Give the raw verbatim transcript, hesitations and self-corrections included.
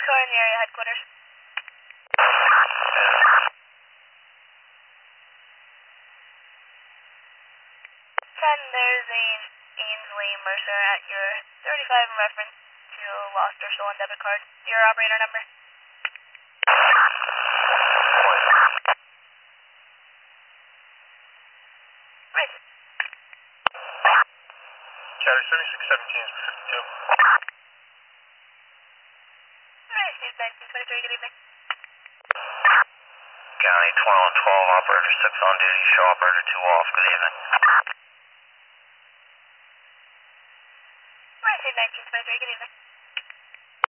car in the area headquarters. ten, there's a Ainsley Mercer at your thirty-five in reference to lost or stolen debit card. Your operator number? Right. Chatter seventy-six seventeen is fifty-two. Alright, Steve nineteen twenty-three, good evening. County twenty-one twelve, operator six on duty, show operator two off, good evening. Alright, Steve nineteen twenty-three, good evening.